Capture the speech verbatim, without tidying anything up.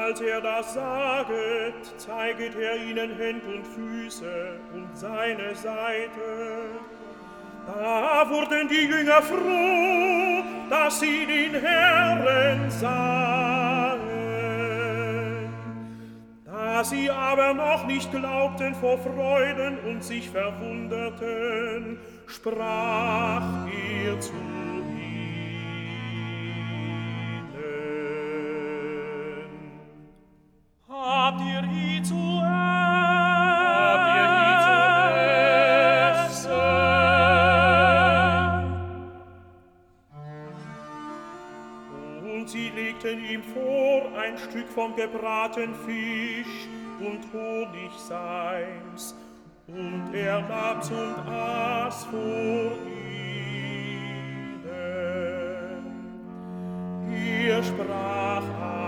als er das saget, zeiget er ihnen Händ und Füße und seine Seite. Da wurden die Jünger froh, dass sie den Herrn sahen. Da sie aber noch nicht glaubten vor Freuden und sich verwunderten, sprach er zu ihnen: Habt ihr ihn zu Habt ihr ihn zu essen? Und sie legten ihm vor ein Stück vom gebratenen Fisch und Honigseim, und er nahm's und aß vor ihnen. Er sprach